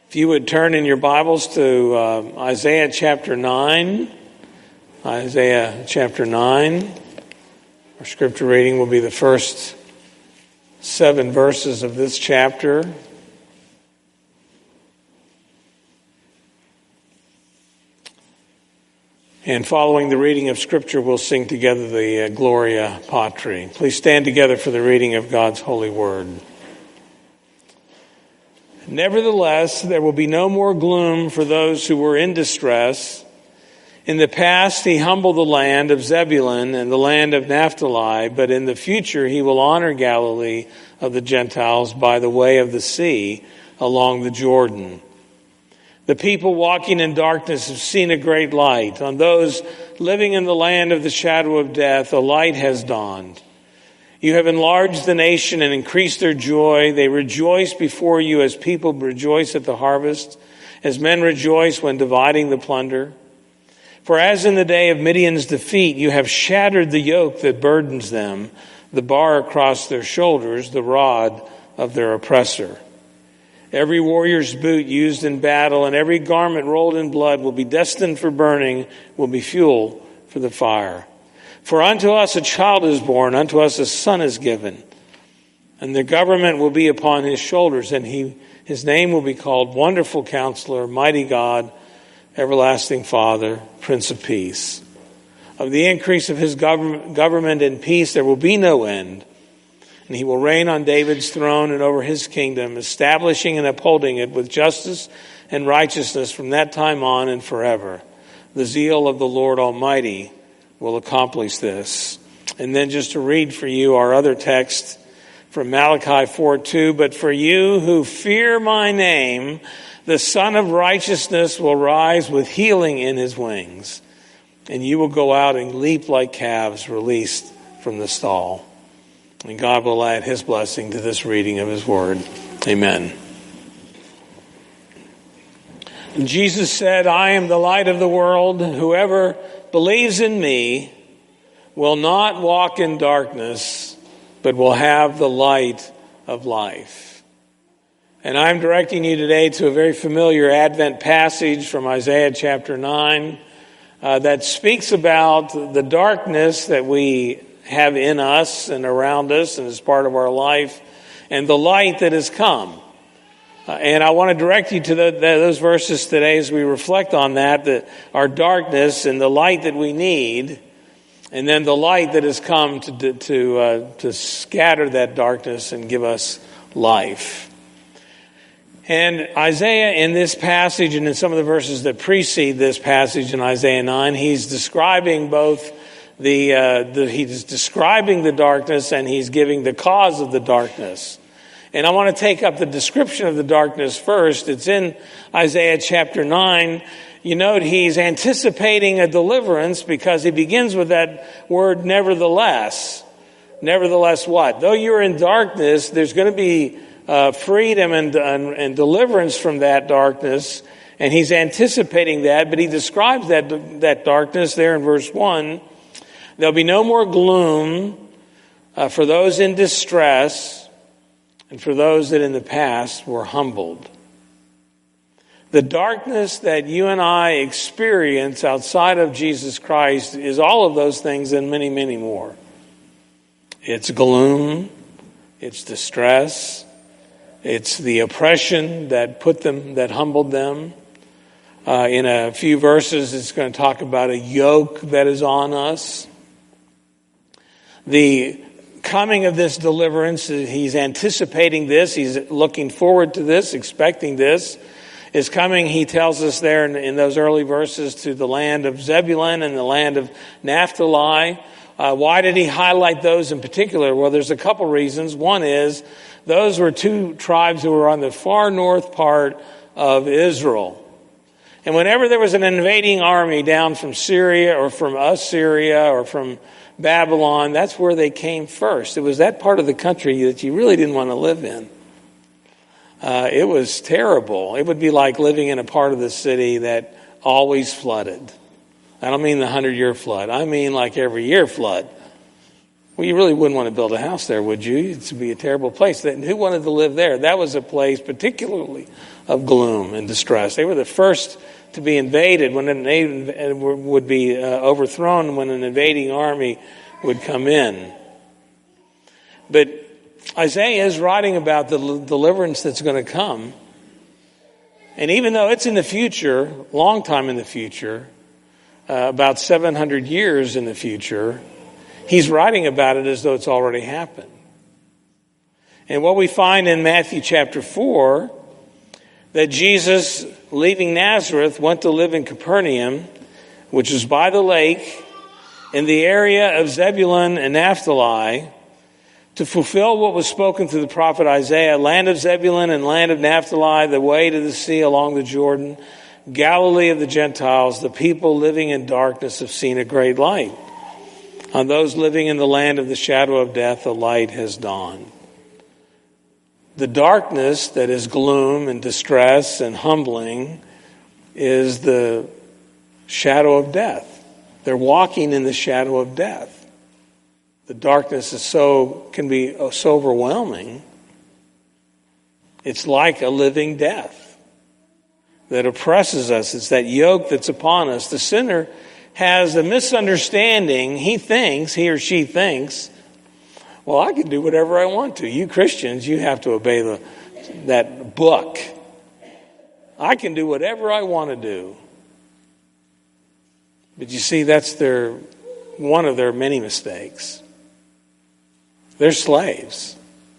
If you would turn in your Bibles to Isaiah chapter 9. Isaiah chapter 9. Our scripture reading will be the first 7 verses of this chapter. And following the reading of scripture, we'll sing together the Gloria Patri. Please stand together for the reading of God's holy word. Nevertheless, there will be no more gloom for those who were in distress. In the past, he humbled the land of Zebulun and the land of Naphtali, but in the future, he will honor Galilee of the Gentiles by the way of the sea along the Jordan. The people walking in darkness have seen a great light. On those living in the land of the shadow of death, a light has dawned. You have enlarged the nation and increased their joy. They rejoice before you as people rejoice at the harvest, as men rejoice when dividing the plunder. For as in the day of Midian's defeat, you have shattered the yoke that burdens them, the bar across their shoulders, the rod of their oppressor. Every warrior's boot used in battle and every garment rolled in blood will be destined for burning, will be fuel for the fire. For unto us a child is born, unto us a son is given, and the government will be upon his shoulders, and his name will be called Wonderful Counselor, Mighty God, Everlasting Father, Prince of Peace. Of the increase of his government and peace there will be no end, and he will reign on David's throne and over his kingdom, establishing and upholding it with justice and righteousness from that time on and forever. The zeal of the Lord Almighty will accomplish this. And then just to read for you our other text from Malachi 4:2. But for you who fear my name, the Son of Righteousness will rise with healing in his wings, and you will go out and leap like calves released from the stall. And God will add his blessing to this reading of his word. Amen. And Jesus said, I am the light of the world. Whoever believes in me will not walk in darkness, but will have the light of life. And I'm directing you today to a very familiar Advent passage from Isaiah chapter 9 that speaks about the darkness that we have in us and around us and as part of our life, and the light that has come. And I want to direct you to those verses today as we reflect on that our darkness and the light that we need, and then the light that has come to scatter that darkness and give us life. And Isaiah in this passage and in some of the verses that precede this passage in Isaiah 9, he's describing both he's describing the darkness and he's giving the cause of the darkness. And I want to take up the description of the darkness first. It's in Isaiah chapter 9. You note he's anticipating a deliverance because he begins with that word nevertheless. Nevertheless what? Though you're in darkness, there's going to be freedom and deliverance from that darkness. And he's anticipating that, but he describes that darkness there in verse 1. There'll be no more gloom for those in distress, and for those that in the past were humbled. The darkness that you and I experience outside of Jesus Christ is all of those things and many, many more. It's gloom, it's distress, it's the oppression that humbled them. In a few verses, it's going to talk about a yoke that is on us. The coming of this deliverance, he's anticipating this, he's looking forward to this, expecting this, is coming, he tells us there in those early verses, to the land of Zebulun and the land of Naphtali. Why did he highlight those in particular? Well, there's a couple reasons. One is, those were 2 tribes who were on the far north part of Israel. And whenever there was an invading army down from Syria or from Assyria or from Babylon, that's where they came first. It was that part of the country that you really didn't want to live in. It was terrible. It would be like living in a part of the city that always flooded. I don't mean the 100-year flood. I mean like every year flood. Well, you really wouldn't want to build a house there, would you? It'd be a terrible place. Who wanted to live there? That was a place particularly of gloom and distress. They were the first to be invaded when would be overthrown when an invading army would come in. But Isaiah is writing about the deliverance that's going to come. And even though it's in the future, long time in the future, about 700 years in the future, he's writing about it as though it's already happened. And what we find in Matthew chapter 4, that Jesus, leaving Nazareth, went to live in Capernaum, which is by the lake, in the area of Zebulun and Naphtali, to fulfill what was spoken through the prophet Isaiah, land of Zebulun and land of Naphtali, the way to the sea along the Jordan, Galilee of the Gentiles, the people living in darkness have seen a great light. On those living in the land of the shadow of death, a light has dawned. The darkness that is gloom and distress and humbling is the shadow of death. They're walking in the shadow of death. The darkness can be so overwhelming. It's like a living death that oppresses us. It's that yoke that's upon us. The sinner has a misunderstanding. He or she thinks, well, I can do whatever I want to. You Christians, you have to obey that book. I can do whatever I want to do. But you see, that's one of their many mistakes. They're slaves.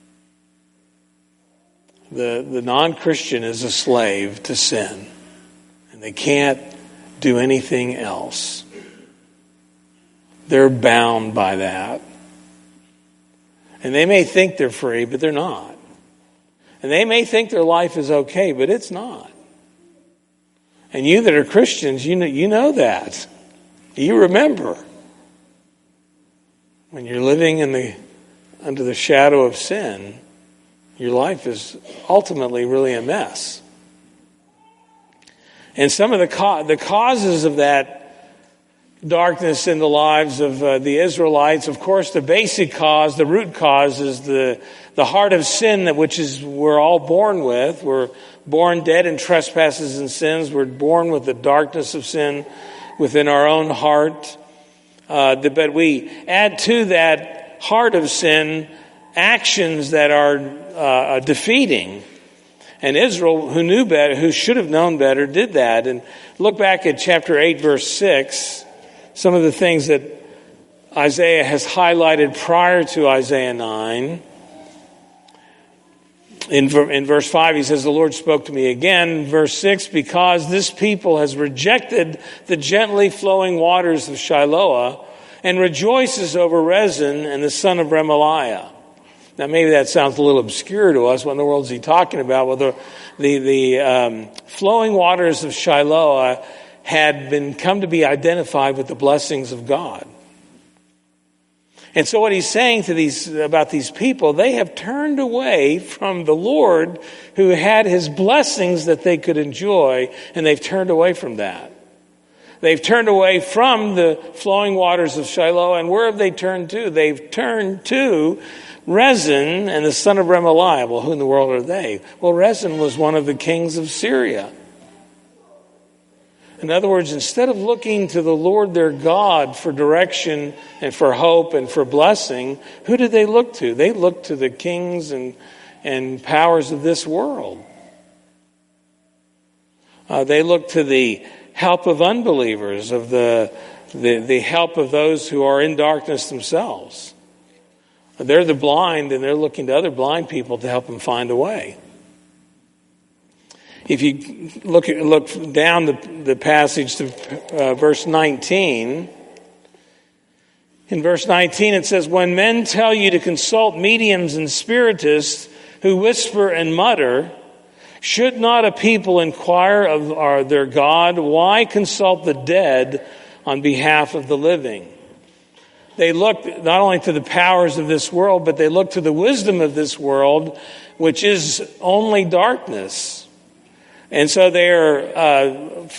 The non-Christian is a slave to sin, and they can't do anything else. They're bound by that. And they may think they're free, but they're not. And they may think their life is okay, but it's not. And you that are Christians, you know that. You remember when you're living under the shadow of sin, your life is ultimately really a mess. And some of the causes of that darkness in the lives of the Israelites, of course, the basic cause, the root cause is the heart of sin, which is we're all born with. We're born dead in trespasses and sins. We're born with the darkness of sin within our own heart. But we add to that heart of sin actions that are defeating. And Israel, who knew better, who should have known better, did that. And look back at chapter 8, verse 6, some of the things that Isaiah has highlighted prior to Isaiah 9. In verse 5, he says, the Lord spoke to me again. Verse 6, because this people has rejected the gently flowing waters of Shiloah, and rejoices over Rezin and the son of Remaliah. Now, maybe that sounds a little obscure to us. What in the world is he talking about? Well, the flowing waters of Shiloah had come to be identified with the blessings of God. And so what he's saying about these people, they have turned away from the Lord who had his blessings that they could enjoy, and they've turned away from that. They've turned away from the flowing waters of Shiloh, and where have they turned to? They've turned to Rezin and the son of Remaliah. Well, who in the world are they? Well, Rezin was one of the kings of Syria. In other words, instead of looking to the Lord their God for direction and for hope and for blessing, who did they look to? They looked to the kings and powers of this world. They looked to the help of unbelievers, of the help of those who are in darkness themselves. They're the blind, and they're looking to other blind people to help them find a way. If you look down the passage to verse 19, in verse 19 it says, when men tell you to consult mediums and spiritists who whisper and mutter, should not a people inquire of their God? Why consult the dead on behalf of the living? They look not only to the powers of this world, but they look to the wisdom of this world, which is only darkness. And so they're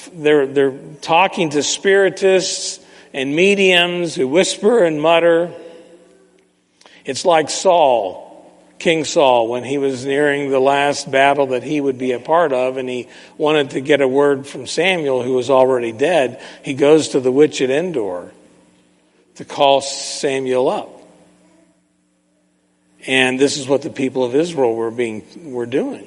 talking to spiritists and mediums who whisper and mutter. It's like Saul, King Saul, when he was nearing the last battle that he would be a part of, and he wanted to get a word from Samuel, who was already dead. He goes to the witch at Endor to call Samuel up. And this is what the people of Israel were doing.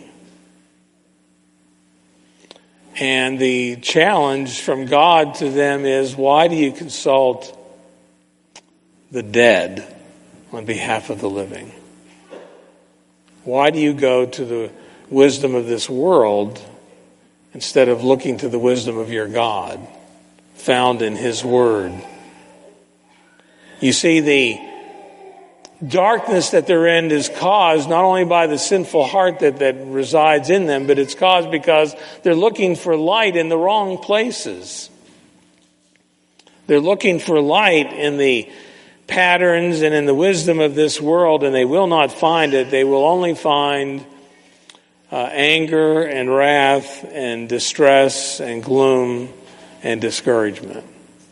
And the challenge from God to them is, why do you consult the dead on behalf of the living? Why do you go to the wisdom of this world instead of looking to the wisdom of your God found in His Word? You see, the darkness that they're in is caused not only by the sinful heart that resides in them, but it's caused because they're looking for light in the wrong places. They're looking for light in the patterns and in the wisdom of this world, and they will not find it. They will only find anger and wrath and distress and gloom and discouragement.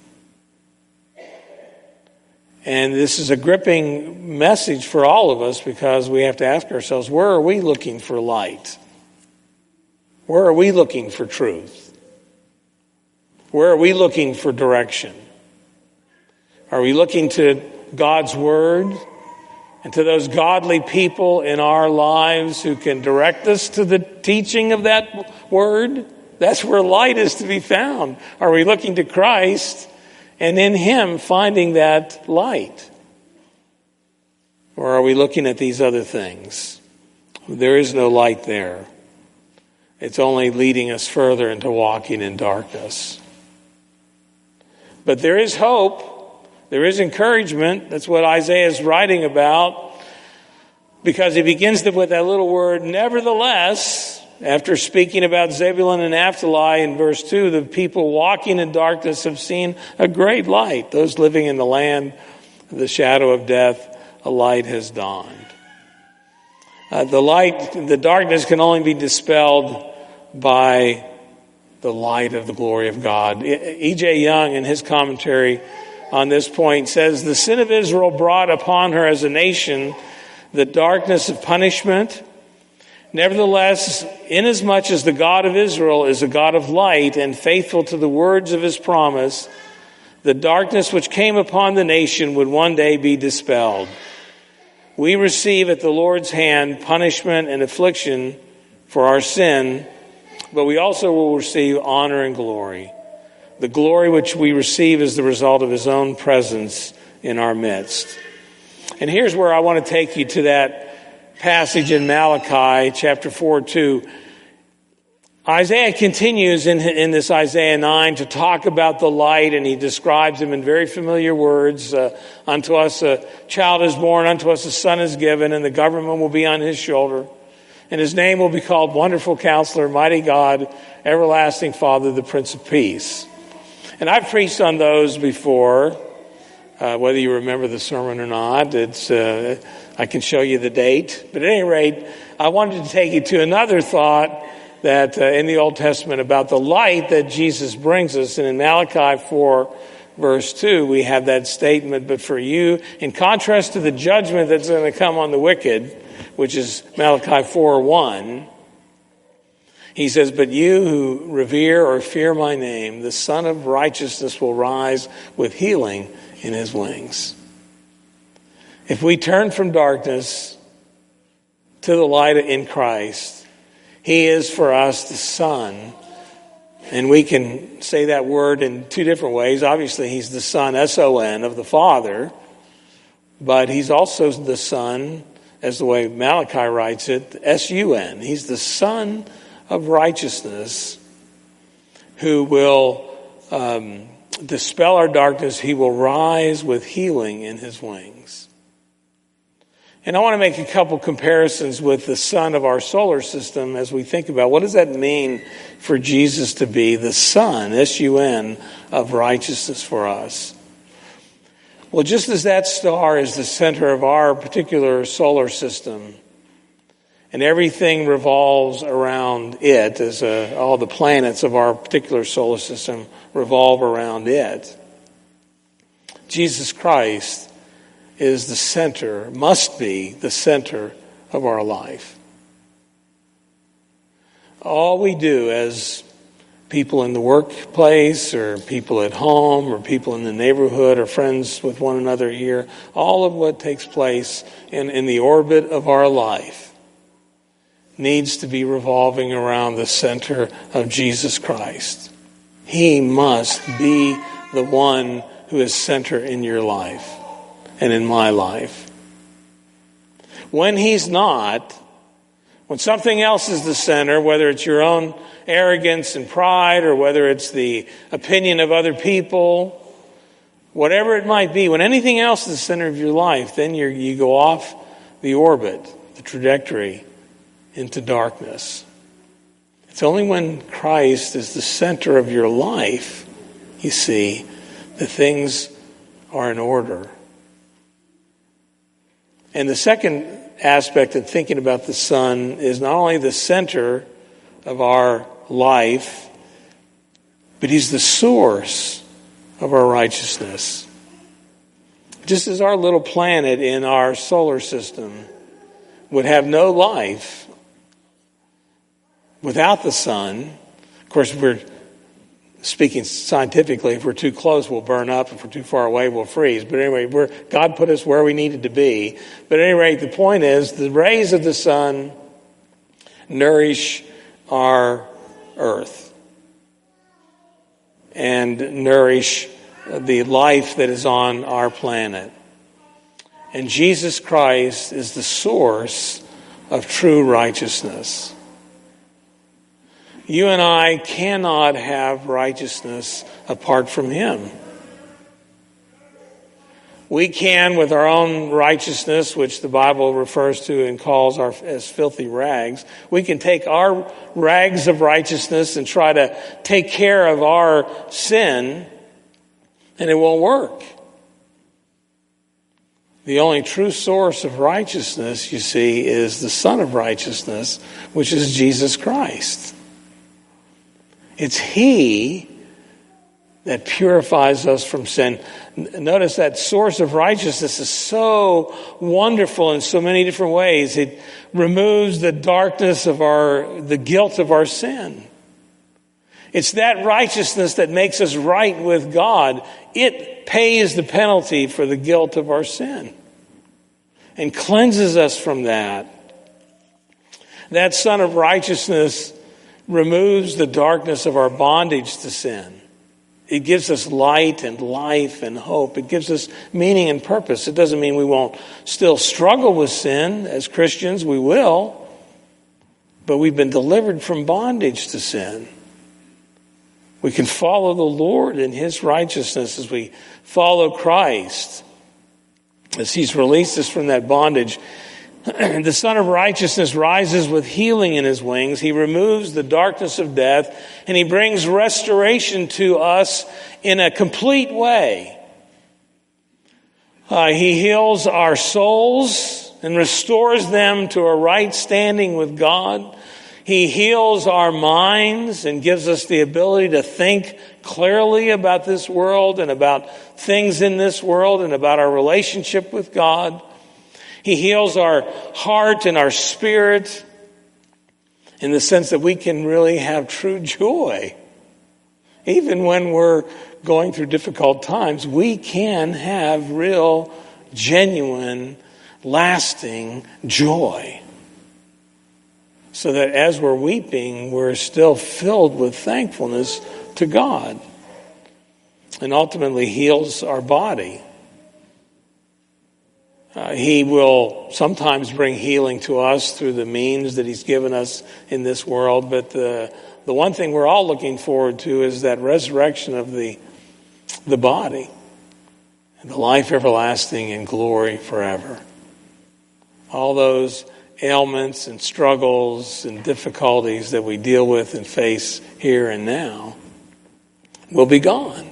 And this is a gripping message for all of us, because we have to ask ourselves, where are we looking for light? Where are we looking for truth? Where are we looking for direction? Are we looking to God's Word and to those godly people in our lives who can direct us to the teaching of that Word? That's where light is to be found. Are we looking to Christ and in Him finding that light? Or are we looking at these other things? There is no light there. It's only leading us further into walking in darkness. But there is hope. There is encouragement. That's what Isaiah is writing about, because he begins with that little word, nevertheless. After speaking about Zebulun and Naphtali in verse 2, the people walking in darkness have seen a great light. Those living in the land of the shadow of death, a light has dawned. The darkness can only be dispelled by the light of the glory of God. E.J. Young, in his commentary on this point, says, the sin of Israel brought upon her as a nation the darkness of punishment. Nevertheless, inasmuch as the God of Israel is a God of light and faithful to the words of His promise, the darkness which came upon the nation would one day be dispelled. We receive at the Lord's hand punishment and affliction for our sin, but we also will receive honor and glory. The glory which we receive is the result of His own presence in our midst. And here's where I want to take you to that passage in Malachi chapter 4:2. Isaiah continues in this Isaiah 9 to talk about the light, and he describes him in very familiar words. Unto us a child is born, unto us a son is given, and the government will be on his shoulder. And his name will be called Wonderful Counselor, Mighty God, Everlasting Father, the Prince of Peace. And I've preached on those before, whether you remember the sermon or not. I can show you the date. But at any rate, I wanted to take you to another thought that in the Old Testament about the light that Jesus brings us. And in Malachi 4, verse 2, we have that statement, but for you, in contrast to the judgment that's going to come on the wicked, which is Malachi 4:1, he says, but you who revere or fear my name, the Son of Righteousness will rise with healing in his wings. If we turn from darkness to the light in Christ, he is for us the Son. And we can say that word in two different ways. Obviously, he's the Son, S-O-N, of the Father. But he's also the Son, as the way Malachi writes it, S-U-N. He's the Son of Righteousness, who will dispel our darkness. He will rise with healing in his wings. And I want to make a couple comparisons with the sun of our solar system as we think about what does that mean for Jesus to be the Son, S-U-N, of righteousness for us. Well, just as that star is the center of our particular solar system, and everything revolves around it, as all the planets of our particular solar system revolve around it, Jesus Christ is the center, must be the center of our life. All we do as people in the workplace or people at home or people in the neighborhood or friends with one another here, all of what takes place in the orbit of our life needs to be revolving around the center of Jesus Christ. He must be the one who is center in your life and in my life. When he's not, when something else is the center, whether it's your own arrogance and pride or whether it's the opinion of other people, whatever it might be, when anything else is the center of your life, then you go off the orbit, the trajectory, into darkness. It's only when Christ is the center of your life, you see, that things are in order. And the second aspect of thinking about the Son is not only the center of our life, but he's the source of our righteousness. Just as our little planet in our solar system would have no life without the sun. Of course, we're speaking scientifically, if we're too close, we'll burn up. If we're too far away, we'll freeze. But anyway, God put us where we needed to be. But at any rate, the point is, the rays of the sun nourish our earth and nourish the life that is on our planet. And Jesus Christ is the source of true righteousness. You and I cannot have righteousness apart from him. We can, with our own righteousness, which the Bible refers to and calls as filthy rags, we can take our rags of righteousness and try to take care of our sin, and it won't work. The only true source of righteousness, you see, is the Son of Righteousness, which is Jesus Christ. It's he that purifies us from sin. Notice that source of righteousness is so wonderful in so many different ways. It removes the darkness of the guilt of our sin. It's that righteousness that makes us right with God. It pays the penalty for the guilt of our sin and cleanses us from that. That Son of Righteousness removes the darkness of our bondage to sin. It gives us light and life and hope. It gives us meaning and purpose. It doesn't mean we won't still struggle with sin. As Christians, we will. But we've been delivered from bondage to sin. We can follow the Lord in his righteousness as we follow Christ, as he's released us from that bondage. The Son of Righteousness rises with healing in his wings. He removes the darkness of death, and he brings restoration to us in a complete way. He heals our souls and restores them to a right standing with God. He heals our minds and gives us the ability to think clearly about this world and about things in this world and about our relationship with God. He heals our heart and our spirit in the sense that we can really have true joy. Even when we're going through difficult times, we can have real, genuine, lasting joy. So that as we're weeping, we're still filled with thankfulness to God. And ultimately heals our body. He will sometimes bring healing to us through the means that he's given us in this world. But the one thing we're all looking forward to is that resurrection of the body. And the life everlasting in glory forever. All those ailments and struggles and difficulties that we deal with and face here and now will be gone.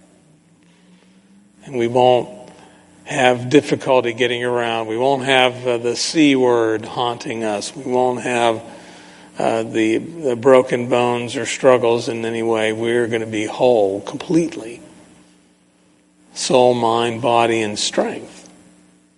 And we won't have difficulty getting around. We won't have the C word haunting us. We won't have the broken bones or struggles in any way. We're going to be whole completely. Soul, mind, body, and strength.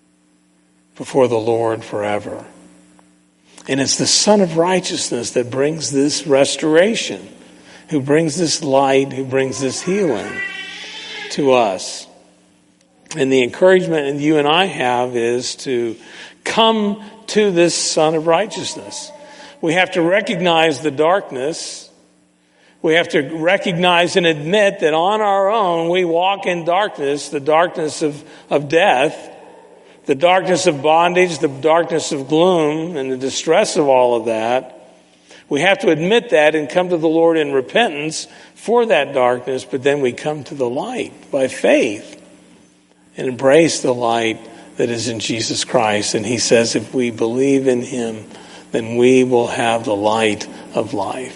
before the Lord forever. And it's the Son of Righteousness that brings this restoration, who brings this light, who brings this healing to us. And the encouragement that you and I have is to come to this Son of Righteousness. We have to recognize the darkness. We have to recognize and admit that on our own we walk in darkness, the darkness of death, the darkness of bondage, the darkness of gloom, and the distress of all of that. We have to admit that and come to the Lord in repentance for that darkness, but then we come to the light by faith and embrace the light that is in Jesus Christ. And he says if we believe in him, then we will have the light of life.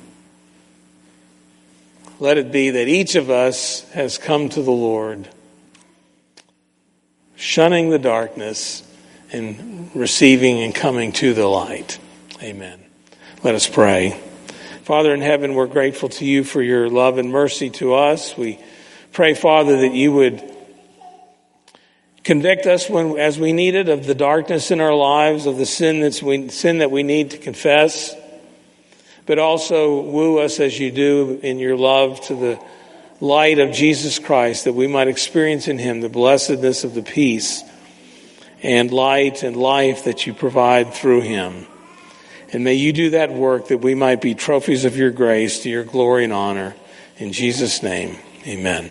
Let it be that each of us has come to the Lord, shunning the darkness and receiving and coming to the light. Amen. Let us pray. Father in heaven, we're grateful to you for your love and mercy to us. We pray, Father, that you would convict us as we need it of the darkness in our lives, of the sin that we need to confess, but also woo us as you do in your love to the light of Jesus Christ, that we might experience in him the blessedness of the peace and light and life that you provide through him. And may you do that work that we might be trophies of your grace to your glory and honor. In Jesus' name, amen.